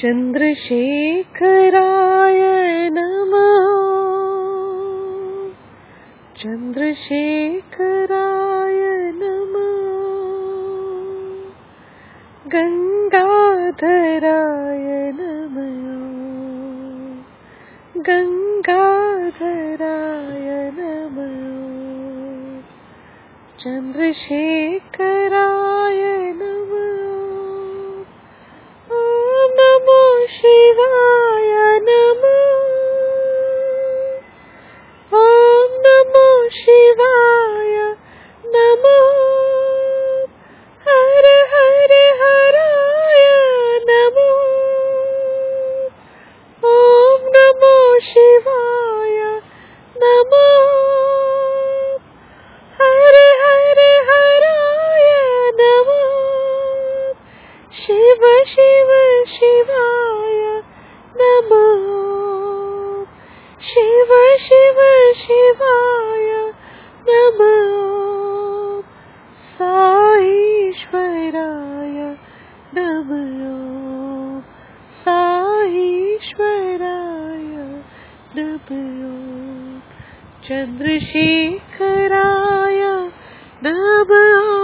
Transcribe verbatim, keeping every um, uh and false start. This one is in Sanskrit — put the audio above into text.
चंद्रशेखराय नमः। चंद्रशेखराय नमः। गंगाधराय नमः। गंगाधराय नमः। चंद्रशेखराय नमः। ओम नमो शिवाय नमः। ओम नमो शिवाय नमः। हर हर हराय नमः। ओम नमो शिवाय नमः। हर हर हराय नमः। शिव शिव शिवाय नमः। शिव शिव शिवाय नमः। साईश्वराय नमः। साईश्वराय नमः। चंद्रशेखराय नमः।